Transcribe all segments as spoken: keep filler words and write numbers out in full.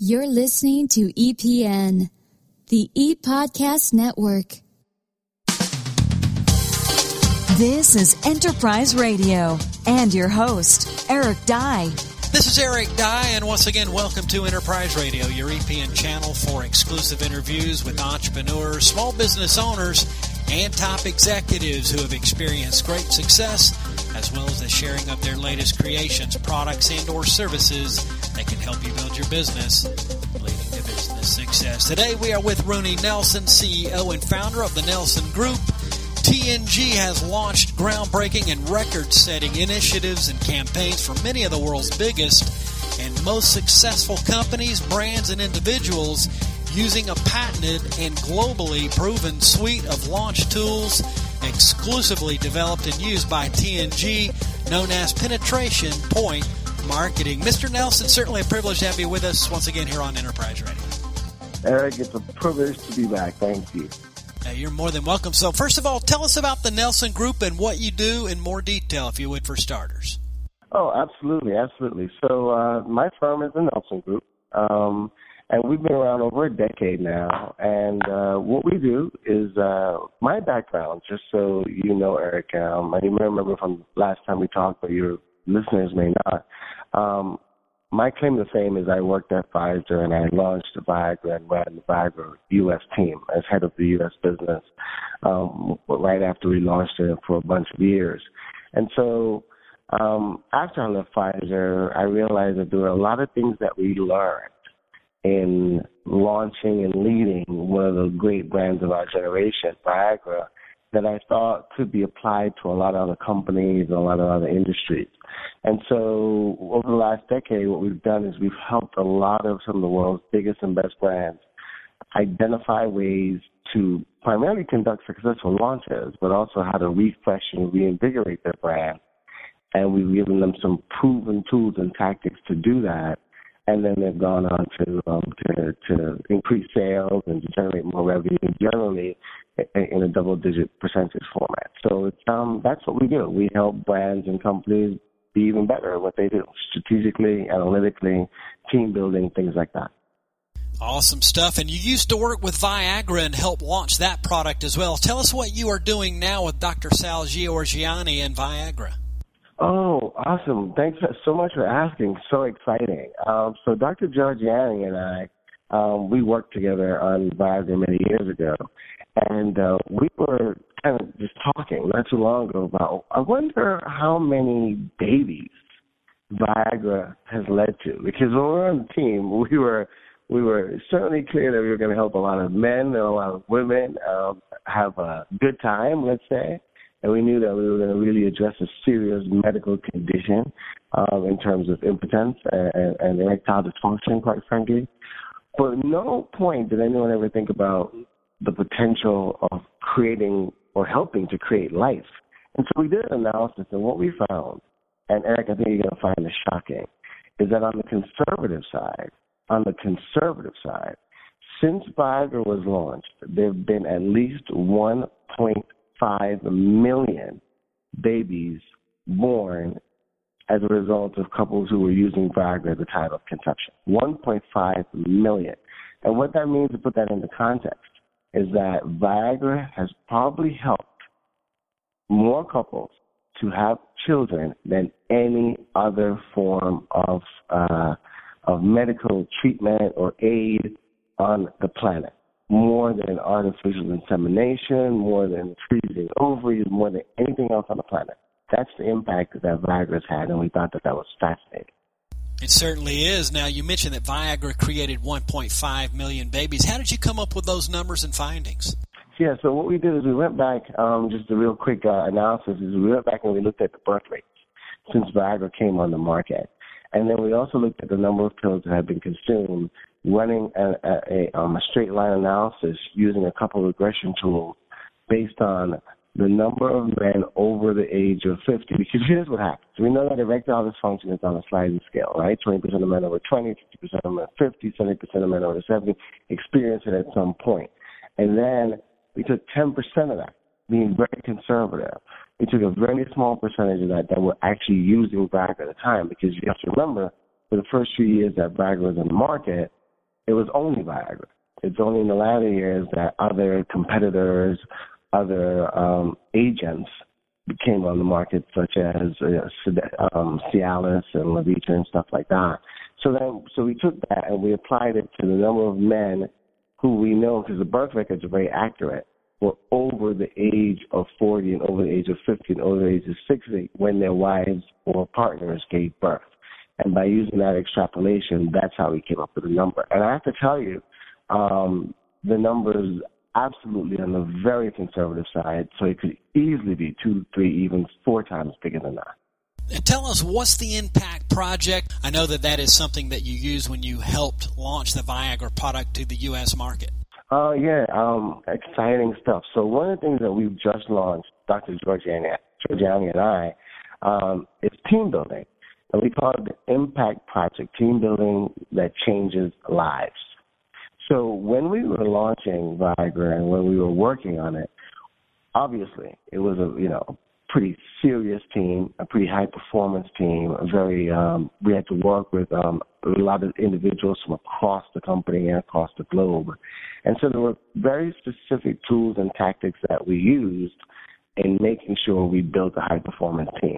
You're listening to E P N, the E-Podcast Network. This is Enterprise Radio and your host, Eric Dye. This is Eric Dye, and once again, welcome to Enterprise Radio, your E P N channel for exclusive interviews with entrepreneurs, small business owners, and top executives who have experienced great success, as well as the sharing of their latest creations, products, and or services that can help you build your business, leading to business success. Today, we are with Rooney Nelson, C E O and founder of the Nelson Group. T N G has launched groundbreaking and record-setting initiatives and campaigns for many of the world's biggest and most successful companies, brands, and individuals using a patented and globally proven suite of launch tools exclusively developed and used by T N G, known as Penetration Point Marketing. Mister Nelson, certainly a privilege to have you with us once again here on Enterprise Radio. Eric, it's a privilege to be back. Thank you. Uh, you're more than welcome. So first of all, tell us about the Nelson Group and what you do in more detail, if you would, for starters. Oh, absolutely, absolutely. So uh, my firm is the Nelson Group, um, and we've been around over a decade now. And uh, what we do is uh, my background, just so you know, Eric, um, and you may remember from last time we talked, but your listeners may not, um, my claim to fame is I worked at Pfizer and I launched Viagra and ran the Viagra U S team as head of the U S business um, right after we launched it for a bunch of years. And so um, after I left Pfizer, I realized that there were a lot of things that we learned in launching and leading one of the great brands of our generation, Viagra, that I thought could be applied to a lot of other companies and a lot of other industries. And so over the last decade, what we've done is we've helped a lot of some of the world's biggest and best brands identify ways to primarily conduct successful launches, but also how to refresh and reinvigorate their brand. And we've given them some proven tools and tactics to do that. And then they've gone on to, um, to to increase sales and to generate more revenue, generally in a double-digit percentage format. So it's, um, that's what we do. We help brands and companies be even better at what they do, strategically, analytically, team building, things like that. Awesome stuff. And you used to work with Viagra and help launch that product as well. Tell us what you are doing now with Doctor Sal Giorgiani and Viagra. Oh, awesome. Thanks so much for asking. So exciting. Um, so Doctor Giorgiani and I, um, we worked together on Viagra many years ago. And uh, we were kind of just talking not too long ago about, I wonder how many babies Viagra has led to. Because when we were on the team, we were we were certainly clear that we were going to help a lot of men and a lot of women um, have a good time, let's say. And we knew that we were going to really address a serious medical condition um, in terms of impotence and, and erectile dysfunction, quite frankly. But at no point did anyone ever think about the potential of creating or helping to create life. And so we did an analysis, and what we found, and Eric, I think you're going to find this shocking, is that on the conservative side, on the conservative side, since Viagra was launched, there have been at least one point five million babies born as a result of couples who were using Viagra at the time of conception. one point five million. And what that means, to put that into context, is that Viagra has probably helped more couples to have children than any other form of uh, of medical treatment or aid on the planet. More than artificial insemination, more than freezing ovaries, more than anything else on the planet. That's the impact that Viagra's had, and we thought that that was fascinating. It certainly is. Now, you mentioned that Viagra created one point five million babies. How did you come up with those numbers and findings? Yeah, so what we did is we went back, um, just a real quick uh, analysis, is we went back and we looked at the birth rates since Viagra came on the market. And then we also looked at the number of pills that had been consumed, running a, a, a, um, a straight line analysis using a couple of regression tools based on the number of men over the age of fifty. Because here's what happens. We know that erectile dysfunction is on a sliding scale, right? twenty percent of men over twenty, fifty percent of men over fifty, seventy percent of men over seventy experience it at some point. And then we took ten percent of that, being very conservative. We took a very small percentage of that that were actually using Viagra at the time, because you have to remember, for the first few years that Viagra was on the market, it was only Viagra. It's only in the latter years that other competitors, other um, agents came on the market, such as uh, um, Cialis and Levitra and stuff like that. So then, so we took that and we applied it to the number of men who we know, because the birth records are very accurate, were over the age of forty and over the age of fifty and over the age of sixty when their wives or partners gave birth. And by using that extrapolation, that's how we came up with the number. And I have to tell you, um, the number is absolutely on the very conservative side, so it could easily be two, three, even four times bigger than that. Tell us, what's the Impact Project? I know that that is something that you use when you helped launch the Viagra product to the U S market. Oh, uh, yeah, um, exciting stuff. So one of the things that we've just launched, Doctor Georgiani, Georgiani and I, um, is team building. And we call it the Impact Project, team building that changes lives. So when we were launching Viagra and when we were working on it, obviously it was a, you know, pretty serious team, a pretty high-performance team, a very, um, we had to work with um, a lot of individuals from across the company and across the globe. And so there were very specific tools and tactics that we used in making sure we built a high-performance team.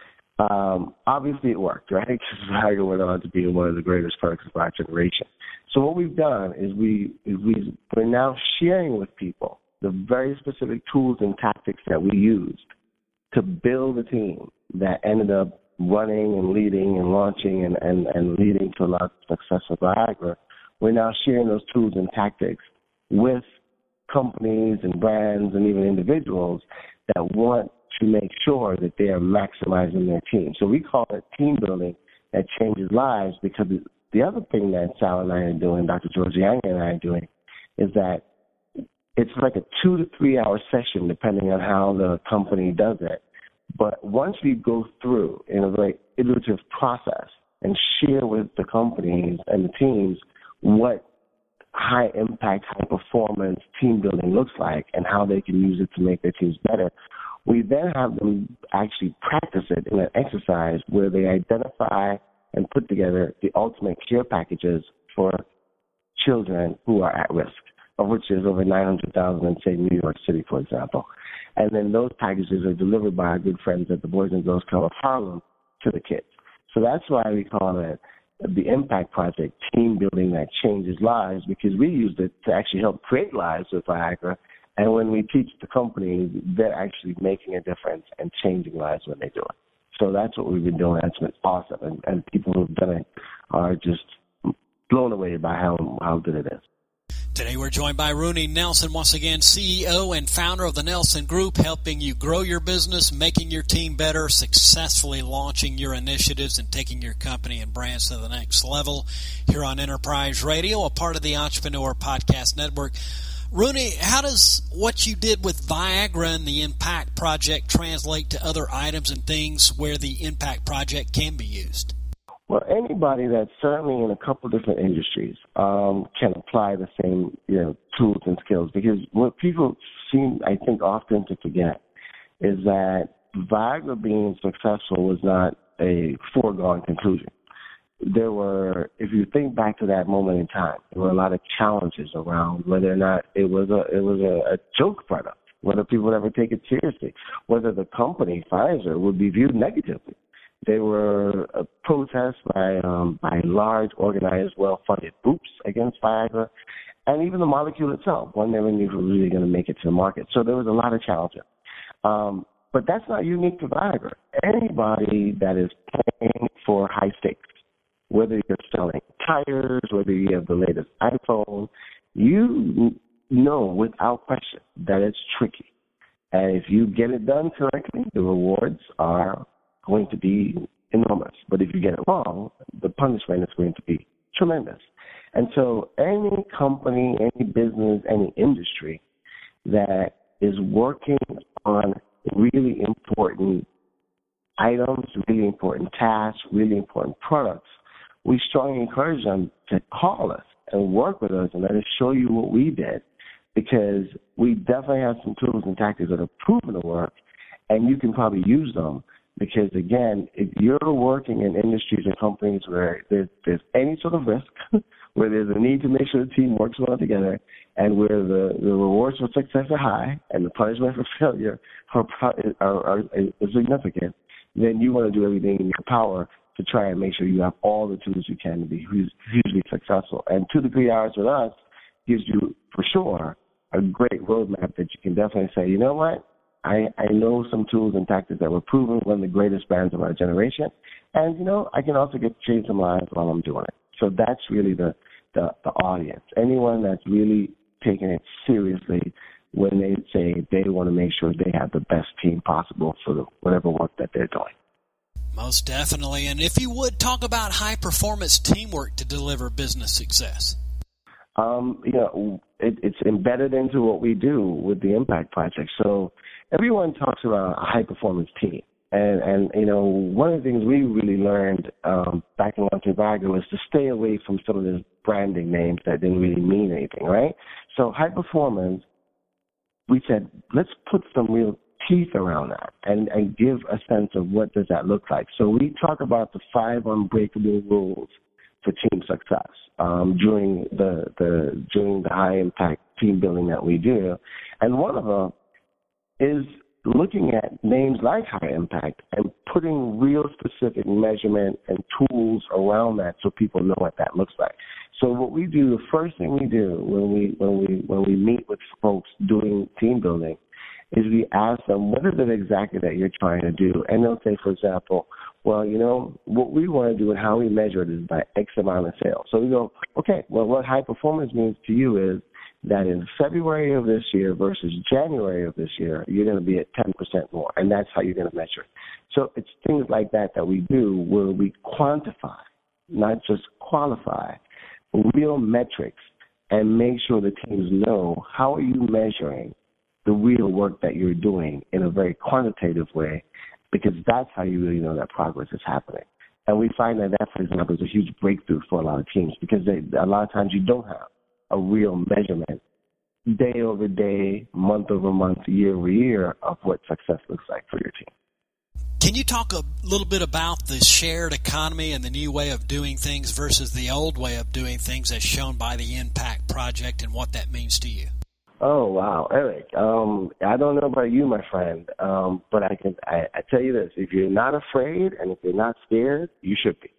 Um, obviously it worked, right? Because Viagra went on to be one of the greatest products of our generation. So what we've done is we, is we, we're now sharing with people the very specific tools and tactics that we used to build a team that ended up running and leading and launching and, and, and leading to a lot of success with Viagra. We're now sharing those tools and tactics with companies and brands and even individuals that want to make sure that they are maximizing their team. So we call it team building that changes lives, because the other thing that Sal and I are doing, Doctor Georgiani and I are doing, is that it's like a two to three hour session, depending on how the company does it. But once we go through in a very iterative process and share with the companies and the teams what high impact, high performance team building looks like and how they can use it to make their teams better, we then have them actually practice it in an exercise where they identify and put together the ultimate care packages for children who are at risk, of which there's over nine hundred thousand in, say, New York City, for example. And then those packages are delivered by our good friends at the Boys and Girls Club of Harlem to the kids. So that's why we call it the Impact Project, team building that changes lives, because we used it to actually help create lives with Viagra. And when we teach the companies, they're actually making a difference and changing lives when they do it. So that's what we've been doing. That's been awesome. And, and people who've done it are just blown away by how, how good it is. Today we're joined by Rooney Nelson, once again, C E O and founder of the Nelson Group, helping you grow your business, making your team better, successfully launching your initiatives and taking your company and brands to the next level here on Enterprise Radio, a part of the Entrepreneur Podcast Network. Rooney, how does what you did with Viagra and the Impact Project translate to other items and things where the Impact Project can be used? Well, anybody that's certainly in a couple different industries um, can apply the same, you know, tools and skills, because what people seem, I think, often to forget is that Viagra being successful was not a foregone conclusion. There were, if you think back to that moment in time, there were a lot of challenges around whether or not it was a it was a, a joke product, whether people would ever take it seriously, whether the company Pfizer would be viewed negatively. There were uh, protests by um, by large, organized, well-funded groups against Viagra, and even the molecule itself. One never knew if it was really going to make it to the market. So there was a lot of challenges. Um, but that's not unique to Viagra. Anybody that is playing for high stakes, whether you're selling tires, whether you have the latest iPhone, you know without question that it's tricky. And if you get it done correctly, the rewards are going to be enormous. But if you get it wrong, the punishment is going to be tremendous. And so any company, any business, any industry that is working on really important items, really important tasks, really important products, we strongly encourage them to call us and work with us and let us show you what we did, because we definitely have some tools and tactics that are proven to work, and you can probably use them. Because, again, if you're working in industries and companies where there's, there's any sort of risk, where there's a need to make sure the team works well together, and where the, the rewards for success are high and the punishment for failure are, are, are, are significant, then you want to do everything in your power to try and make sure you have all the tools you can to be hugely successful. And two to three hours with us gives you, for sure, a great roadmap that you can definitely say, you know what, I, I know some tools and tactics that were proven one of the greatest brands of our generation, and, you know, I can also get to change some lives while I'm doing it. So that's really the, the, the audience, anyone that's really taking it seriously when they say they want to make sure they have the best team possible for the, whatever work that they're doing. Most definitely. And if you would, talk about high-performance teamwork to deliver business success. Um, you know, it, it's embedded into what we do with the Impact Project. So everyone talks about a high-performance team. And, and, you know, one of the things we really learned um, back in Launching Viagra was to stay away from some of the branding names that didn't really mean anything, right? So high performance, we said, let's put some real teeth around that and, and give a sense of what does that look like. So we talk about the five unbreakable rules for team success um, during the, the during the high impact team building that we do. And one of them is looking at names like high impact and putting real specific measurement and tools around that so people know what that looks like. So what we do, the first thing we do when we when we when we meet with folks doing team building is we ask them, what is it exactly that you're trying to do? And they'll say, for example, well, you know, what we want to do and how we measure it is by X amount of sales. So we go, okay, well, what high performance means to you is that in February of this year versus January of this year, you're going to be at ten percent more, and that's how you're going to measure it. So it's things like that that we do where we quantify, not just qualify, real metrics, and make sure the teams know how are you measuring the real work that you're doing in a very quantitative way, because that's how you really know that progress is happening. And we find that that, for example, is a huge breakthrough for a lot of teams because they, a lot of times you don't have a real measurement day over day, month over month, year over year of what success looks like for your team. Can you talk a little bit about the shared economy and the new way of doing things versus the old way of doing things as shown by the Impact Project and what that means to you? Oh, wow, Eric. Um, I don't know about you, my friend, um, but I can I, I tell you this. If you're not afraid and if you're not scared, you should be.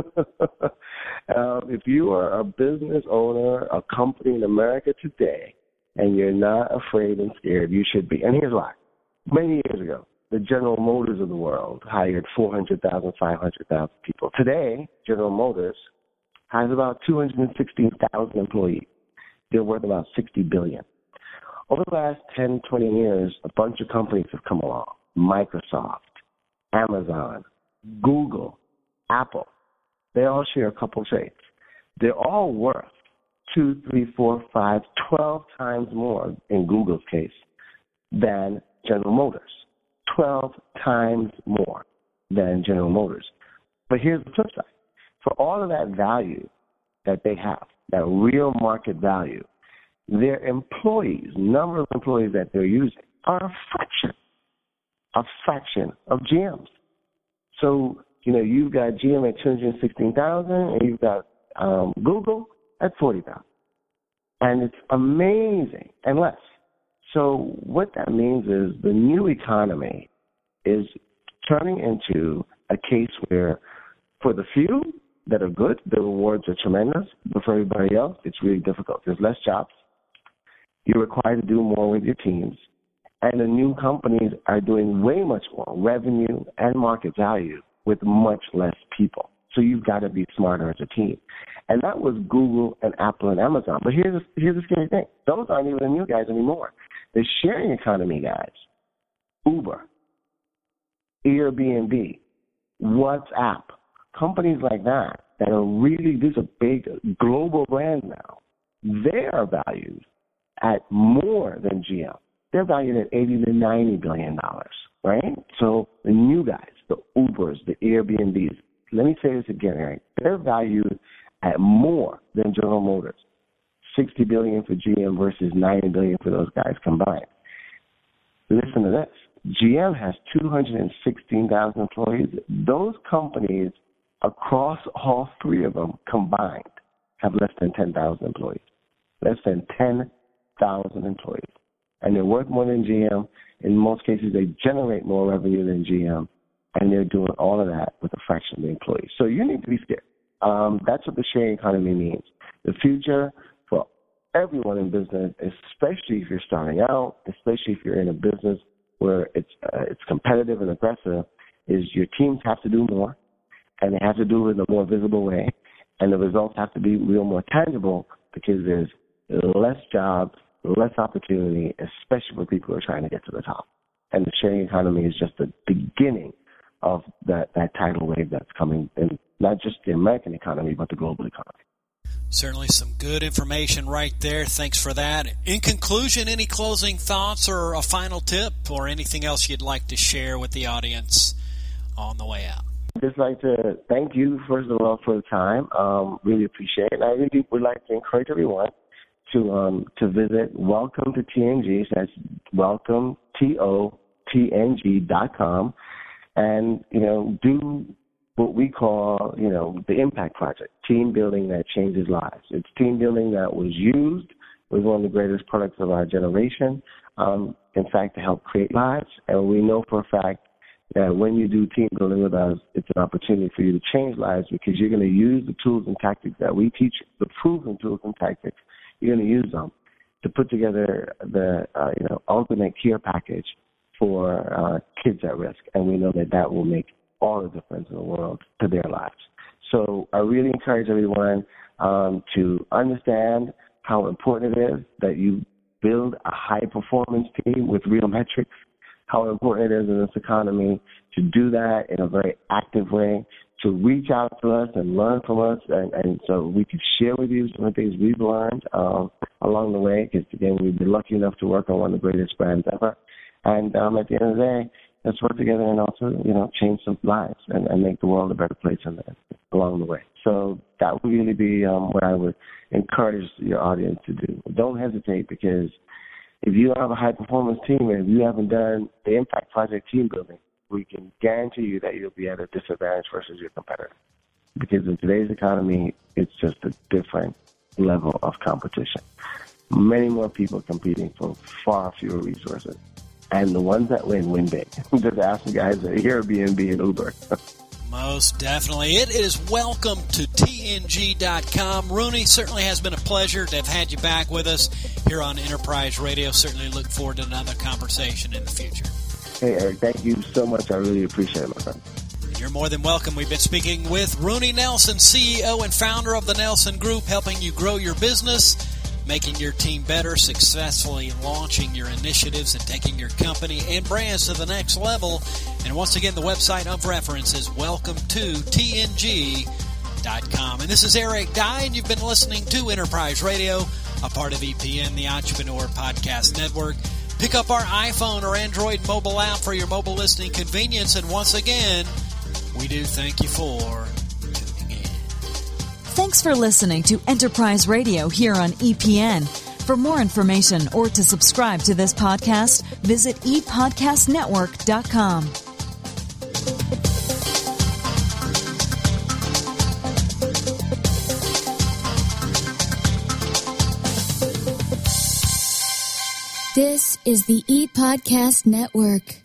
um, if you are a business owner, a company in America today, and you're not afraid and scared, you should be. And here's why. Many years ago, the General Motors of the world hired four hundred thousand, five hundred thousand people. Today, General Motors has about two hundred sixteen thousand employees. They're worth about sixty billion dollars. Over the last ten, twenty years, a bunch of companies have come along. Microsoft, Amazon, Google, Apple. They all share a couple traits. They're all worth two, three, four, five, twelve times more, in Google's case, than General Motors. twelve times more than General Motors. But here's the flip side. For all of that value that they have, that real market value, their employees, number of employees that they're using, are a fraction, a fraction of G M's. So, you know, you've got G M at two hundred sixteen thousand, and you've got um, Google at forty thousand. And it's amazing, and less. So what that means is the new economy is turning into a case where for the few that are good, the rewards are tremendous, but for everybody else, it's really difficult. There's less jobs. You're required to do more with your teams. And the new companies are doing way much more revenue and market value with much less people. So you've got to be smarter as a team. And that was Google and Apple and Amazon. But here's, here's the scary thing. Those aren't even the new guys anymore. The sharing economy guys, Uber, Airbnb, WhatsApp, companies like that that are really, these are big global brands now, they are valued at more than G M. They're valued at eighty to ninety billion dollars, right? So the new guys, the Ubers, the Airbnbs, let me say this again, Eric, they're valued at more than General Motors, sixty billion dollars for G M versus ninety billion dollars for those guys combined. Listen to this. G M has two hundred sixteen thousand employees. Those companies across all three of them combined have less than ten thousand employees. Less than ten thousand employees. And they're worth more than G M. In most cases, they generate more revenue than G M. And they're doing all of that with a fraction of the employees. So you need to be scared. Um, that's what the sharing economy means. The future for everyone in business, especially if you're starting out, especially if you're in a business where it's uh, it's competitive and aggressive, is your teams have to do more, and they have to do it in a more visible way, and the results have to be real more tangible because there's less jobs, less opportunity, especially for people who are trying to get to the top. And the sharing economy is just the beginning of that, that tidal wave that's coming in not just the American economy, but the global economy. Certainly some good information right there. Thanks for that. In conclusion, any closing thoughts or a final tip or anything else you'd like to share with the audience on the way out? I'd just like to thank you, first of all, for the time. Um, really appreciate it. And I really would like to encourage everyone to um, to visit Welcome to T N G. So that's welcome, T O T N G dot com. And, you know, do what we call, you know, the Impact Project, team building that changes lives. It's team building that was used, was one of the greatest products of our generation, um, in fact, to help create lives. And we know for a fact that when you do team building with us, it's an opportunity for you to change lives because you're going to use the tools and tactics that we teach, the proven tools and tactics. You're going to use them to put together the, uh, you know, ultimate care package for uh, kids at risk, and we know that that will make all the difference in the world to their lives. So I really encourage everyone um, to understand how important it is that you build a high-performance team with real metrics, how important it is in this economy to do that in a very active way, to reach out to us and learn from us, and, and so we can share with you some of the things we've learned um, along the way, because, again, we've been lucky enough to work on one of the greatest brands ever. And um, at the end of the day, let's work together and also, you know, change some lives and, and make the world a better place in the, along the way. So that would really be um, what I would encourage your audience to do. Don't hesitate, because if you have a high-performance team and if you haven't done the Impact Project team building, we can guarantee you that you'll be at a disadvantage versus your competitor. Because in today's economy, it's just a different level of competition. Many more people competing for far fewer resources. And the ones that win, win big. Just ask the guys at Airbnb and Uber. Most definitely. It is welcome to T N G dot com. Rooney, certainly has been a pleasure to have had you back with us here on Enterprise Radio. Certainly look forward to another conversation in the future. Hey, Eric, thank you so much. I really appreciate it, my friend. You're more than welcome. We've been speaking with Rooney Nelson, C E O and founder of the Nelson Group, helping you grow your business, making your team better, successfully launching your initiatives and taking your company and brands to the next level. And once again, the website of reference is welcome to T N G dot com. And this is Eric Dye, and you've been listening to Enterprise Radio, a part of E P N, the Entrepreneur Podcast Network. Pick up our iPhone or Android mobile app for your mobile listening convenience. And once again, we do thank you for tuning in. Thanks for listening to Enterprise Radio here on E P N. For more information or to subscribe to this podcast, visit e podcast network dot com. This is the E-Podcast Network.